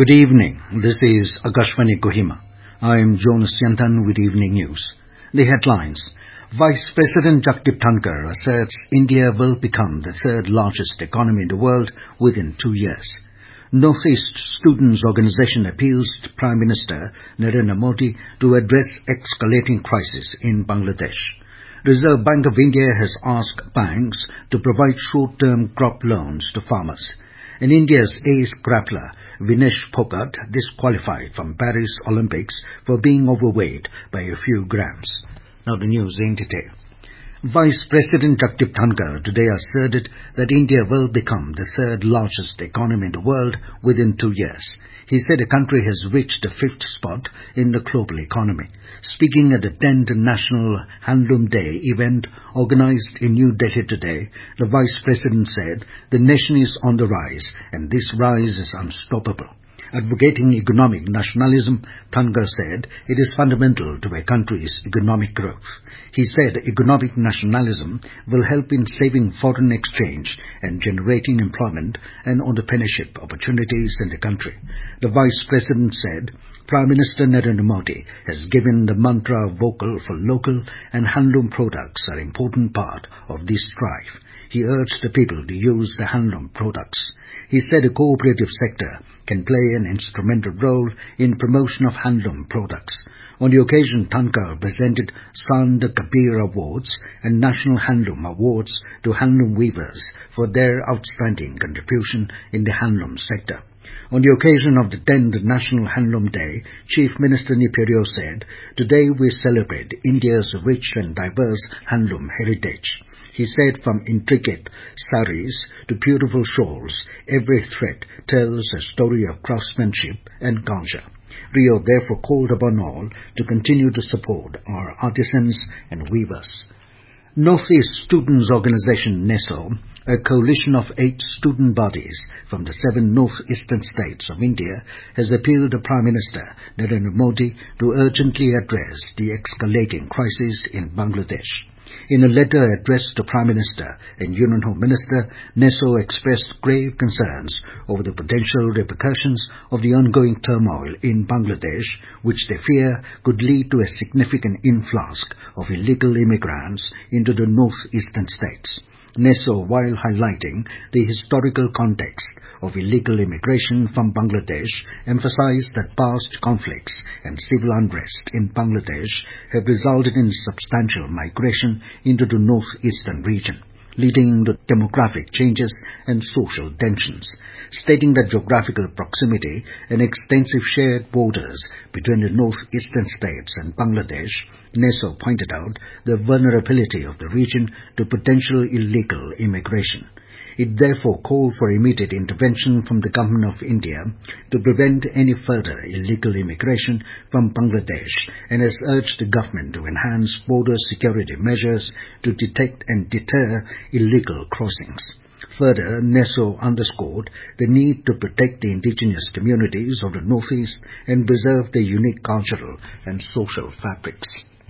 Good evening. This is Akashvani Kohima. I am Jonas Yantan with Evening News. The headlines. Vice President Jagdeep Dhankhar asserts India will become the third largest economy in the world within 2 years. Northeast Students' Organization appeals to Prime Minister Narendra Modi to address escalating crisis in Bangladesh. Reserve Bank of India has asked banks to provide short-term crop loans to farmers. And India's ace grappler Vinesh Phogat disqualified from Paris Olympics for being overweight by a few grams. Now the news in detail. Vice President Jagdeep Dhankhar today asserted that India will become the third largest economy in the world within 2 years. He said the country has reached the fifth spot in the global economy. Speaking at the 10th National Handloom Day event organized in New Delhi today, the Vice President said the nation is on the rise and this rise is unstoppable. Advocating economic nationalism, Dhankhar said it is fundamental to a country's economic growth. He said economic nationalism will help in saving foreign exchange and generating employment and entrepreneurship opportunities in the country. The Vice President said Prime Minister Narendra Modi has given the mantra vocal for local and handloom products are an important part of this drive. He urged the people to use the handloom products. He said the cooperative sector can play an instrumental role in promotion of handloom products. On the occasion, Dhankhar presented Sant Kabir Awards and National Handloom Awards to handloom weavers for their outstanding contribution in the handloom sector. On the occasion of the 10th National Handloom Day, Chief Minister Neperio said, "Today we celebrate India's rich and diverse handloom heritage." He said from intricate saris to beautiful shawls, every thread tells a story of craftsmanship and culture. Rio therefore called upon all to continue to support our artisans and weavers. Northeast Students' Organization NESO, a coalition of 8 student bodies from the 7 northeastern states of India, has appealed to Prime Minister Narendra Modi to urgently address the escalating crisis in Bangladesh. In a letter addressed to Prime Minister and Union Home Minister, NESO expressed grave concerns over the potential repercussions of the ongoing turmoil in Bangladesh, which they fear could lead to a significant influx of illegal immigrants into the northeastern states. NESO, while highlighting the historical context of illegal immigration from Bangladesh, emphasized that past conflicts and civil unrest in Bangladesh have resulted in substantial migration into the northeastern region, leading to demographic changes and social tensions. Stating that geographical proximity and extensive shared borders between the northeastern states and Bangladesh, NESO pointed out the vulnerability of the region to potential illegal immigration. It therefore called for immediate intervention from the Government of India to prevent any further illegal immigration from Bangladesh and has urged the government to enhance border security measures to detect and deter illegal crossings. Further, NESO underscored the need to protect the indigenous communities of the Northeast and preserve their unique cultural and social fabrics.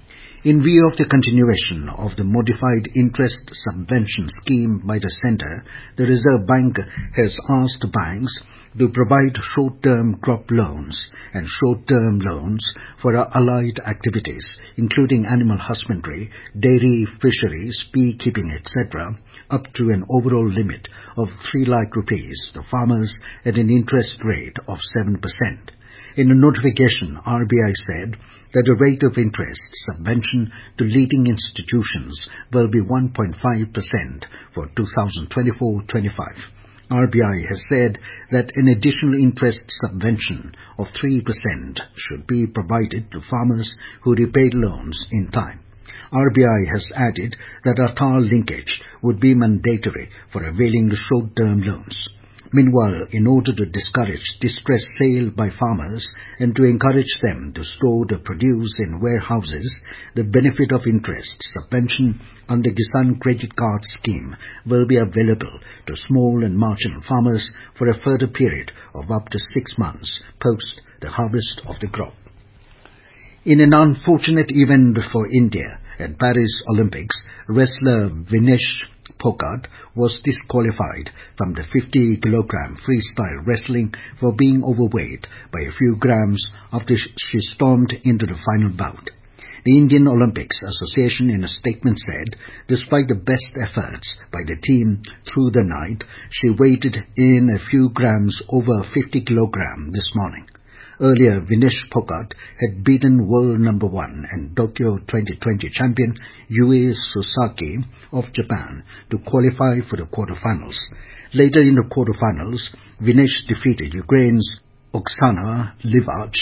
In view of the continuation of the modified interest subvention scheme by the Centre, the Reserve Bank has asked banks to provide short-term crop loans and short-term loans for allied activities, including animal husbandry, dairy, fisheries, beekeeping, etc., up to an overall limit of 3 lakh rupees to farmers at an interest rate of 7%. In a notification, RBI said that the rate of interest subvention to leading institutions will be 1.5% for 2024-25. RBI has said that an additional interest subvention of 3% should be provided to farmers who repaid loans in time. RBI has added that Aadhaar linkage would be mandatory for availing the short-term loans. Meanwhile, in order to discourage distressed sale by farmers and to encourage them to store the produce in warehouses, the benefit of interest subvention under Kisan Credit Card Scheme will be available to small and marginal farmers for a further period of up to 6 months post the harvest of the crop. In an unfortunate event for India at Paris Olympics, wrestler Vinesh Phogat was disqualified from the 50-kilogram freestyle wrestling for being overweight by a few grams after she stormed into the final bout. The Indian Olympics Association in a statement said, despite the best efforts by the team through the night, she weighed in a few grams over 50 kilograms this morning. Earlier, Vinesh Phogat had beaten world number 1 and Tokyo 2020 champion Yue Sasaki of Japan to qualify for the quarterfinals. Later in the quarterfinals, Vinesh defeated Ukraine's Oksana Livach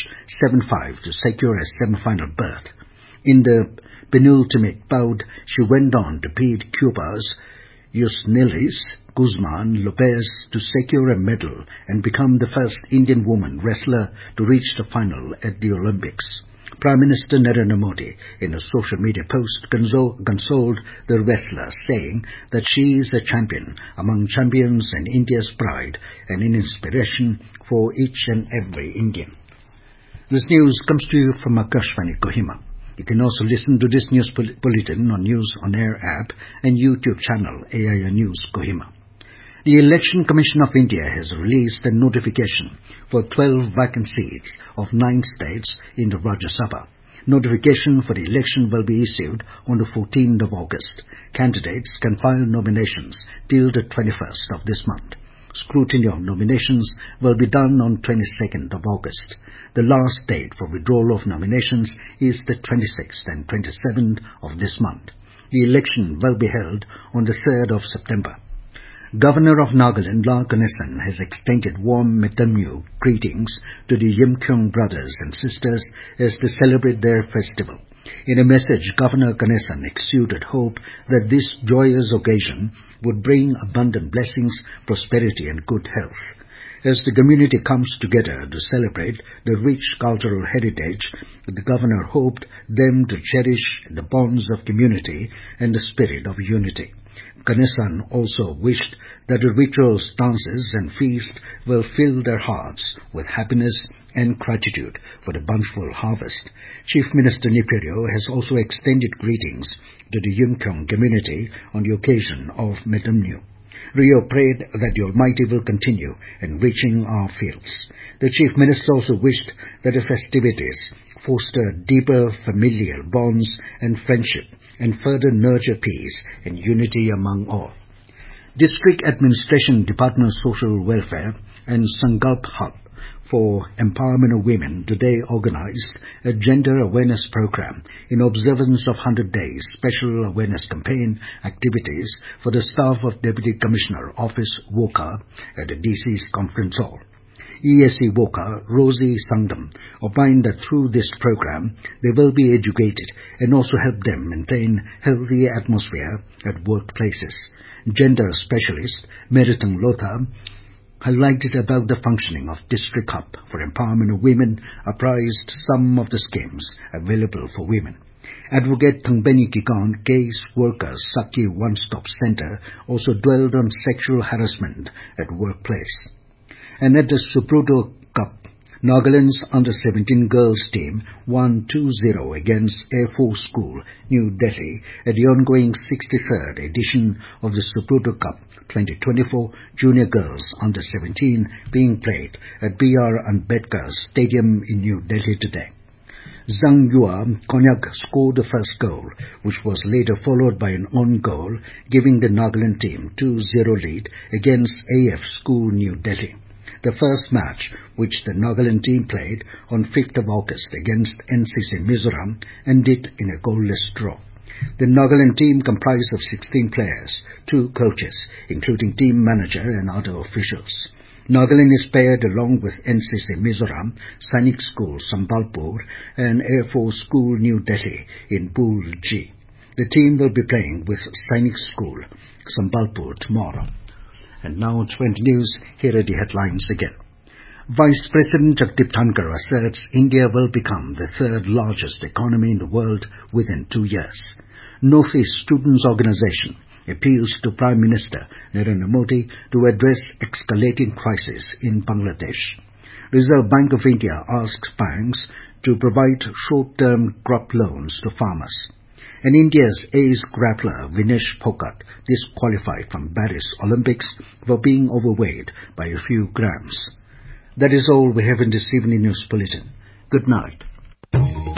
7-5 to secure a semi-final berth. In the penultimate bout, she went on to beat Cuba's Yusnelis Guzman Lopez to secure a medal and become the first Indian woman wrestler to reach the final at the Olympics. Prime Minister Narendra Modi, in a social media post, consoled the wrestler, saying that she is a champion among champions and India's pride and an inspiration for each and every Indian. This news comes to you from Akashvani, Kohima. You can also listen to this news bulletin on News on Air app and YouTube channel AIR News Kohima. The Election Commission of India has released a notification for 12 vacant seats of 9 states in the Rajya Sabha. Notification for the election will be issued on the 14th of August. Candidates can file nominations till the 21st of this month. Scrutiny of nominations will be done on 22nd of August. The last date for withdrawal of nominations is the 26th and 27th of this month. The election will be held on the 3rd of September. Governor of Nagaland, La Ganesan, has extended warm Metamnu greetings to the Yimkyung brothers and sisters as they celebrate their festival. In a message, Governor Ganesan exuded hope that this joyous occasion would bring abundant blessings, prosperity and good health. As the community comes together to celebrate the rich cultural heritage, the governor hoped them to cherish the bonds of community and the spirit of unity. Ganesan also wished that the rituals, dances and feasts will fill their hearts with happiness and gratitude for the bountiful harvest. Chief Minister Niperio has also extended greetings to the Yimkyung community on the occasion of Metamnu. Rio prayed that the Almighty will continue enriching our fields. The Chief Minister also wished that the festivities foster deeper familial bonds and friendship and further nurture peace and unity among all. District Administration Department of Social Welfare and Sankalp Hub for Empowerment of Women today organized a gender awareness program in observance of 100 Days Special Awareness Campaign activities for the staff of Deputy Commissioner Office Woka at the DC's Conference Hall. ESC Woka Rosie Sangdam opined that through this program they will be educated and also help them maintain healthy atmosphere at workplaces. Gender specialist Meritang Lotha highlighted about the functioning of District Hub for Empowerment of Women, apprised some of the schemes available for women. Advocate Thangbeni Kikon Case Workers Saki One Stop Center also dwelled on sexual harassment at workplace. And at the Supruto Cup, Nagaland's under-17 girls team won 2-0 against Air Force School, New Delhi, at the ongoing 63rd edition of the Supruto Cup 2024 Junior Girls Under-17 being played at B.R. Ambedkar Stadium in New Delhi today. Zhang Yua Konyak scored the first goal, which was later followed by an own goal, giving the Nagaland team 2-0 lead against AF School New Delhi. The first match, which the Nagaland team played on 5th of August against NCC Mizoram, ended in a goalless draw. The Nagaland team comprised of 16 players, 2 coaches, including team manager and other officials. Nagaland is paired along with NCC Mizoram, Sainik School Sambalpur and Air Force School New Delhi in Pool G. The team will be playing with Sainik School Sambalpur tomorrow. And now 20 news, here are the headlines again. Vice President Jagdeep Dhankar asserts India will become the 3rd largest economy in the world within 2 years. Northeast Students Organization appeals to Prime Minister Narendra Modi to address escalating crisis in Bangladesh. Reserve Bank of India asks banks to provide short-term crop loans to farmers. And India's ace grappler Vinesh Phogat disqualified from Paris Olympics for being overweight by a few grams. That is all we have in this evening news bulletin. Good night.